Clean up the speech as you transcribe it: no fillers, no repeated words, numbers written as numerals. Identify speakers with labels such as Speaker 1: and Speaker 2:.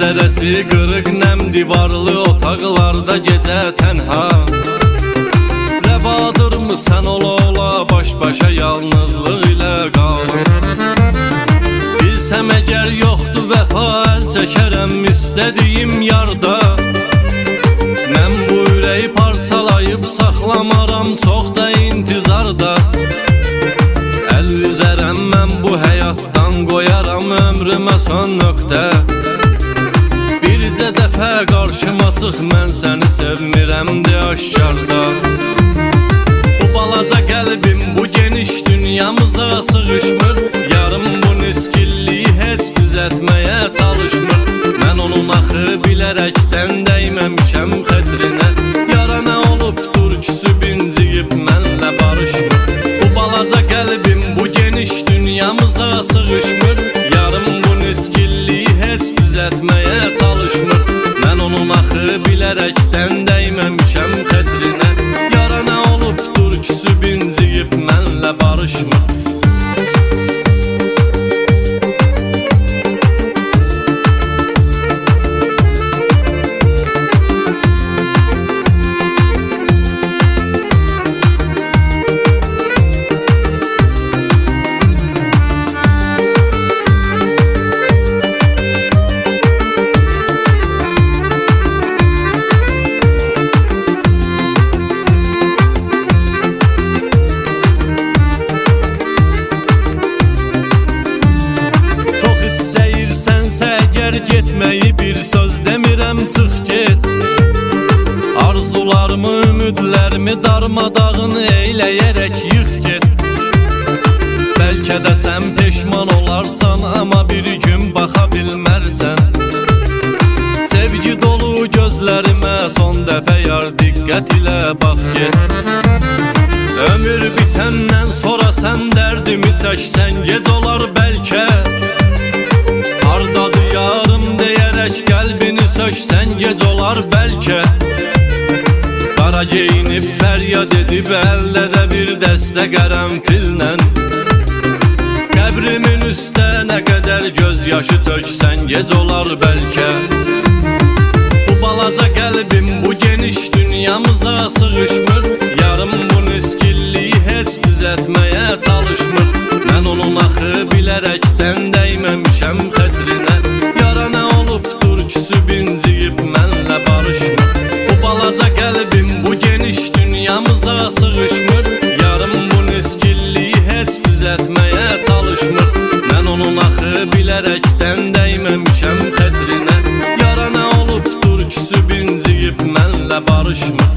Speaker 1: Pəncərəsi qırıq nəm divarlı otaqlarda gecə tənha. Rəvadırmı sən ola-ola baş-başa yalnızlıq ilə qalın. Bilsəm əgər yoxdur vəfa əl çəkərəm istədiyim yarda. Mən bu ürəyi parçalayıb saxlamaram çox da intizarda. Əl üzərəm mən bu həyatdan qoyaram ömrümə son nöqtə. Bircə dəfə qarşıma çıx mən səni sevmirəm de aşkarda. Bu balaca qəlbim bu geniş dünyamıza sığışmır. Yarım bu niskilliyi heç düzəltməyə çalışmır. Mən onun axı bilərəkdən dəyməmişəm xətrinə. Yara nə olubdur küsüb inciyib mənlə barışmır. Bu balaca qəlbim bu geniş dünyamıza sığışmır. Yarım bu niskilliyi heç düzəltməyə çalışmır. Mən onun axı bilərəkdən dəyməmişəm xətrinə. Yara nə olubdur küsüb inciyib mənlə barışmır. Getməyi bir söz demirəm çıx get. Arzularımı, ümidlərimi darmadağın eyləyərək yıx get. Bəlkə də sən peşman olarsan, amma bir gün baxa bilmərsən. Sevgi dolu gözlərimə son dəfə yar diqqət ilə bax get. Ömür bitəndən sonra sən dərdimi çəksən gec olar bəlkə. Hardadır yarım deyərək qəlbini söksən gec olar bəlkə. Qara geyinib fəryad edib əldə də bir dəstə qərənfillə. Qəbrimin üstə nə qədər göz yaşı töksən gec olar bəlkə. Bu balaca qəlbim bu geniş dünyamıza sığışmır. Yarım bu niskilliyi heç düzəltməyə çalışmır. Mən onun axı bilərəkdən dəyməmişəm xətrinə. Yara nə olubdur küsüb inciyib mənlə barışmır. Bu balaca qəlbim bu geniş dünyamıza sığışmır. Yarım bu niskilliyi heç düzəltməyə çalışmır. Mən onun axı bilərəkdən dəyməmişəm xətrinə. Yara nə olubdur küsüb inciyib mənlə barışmır.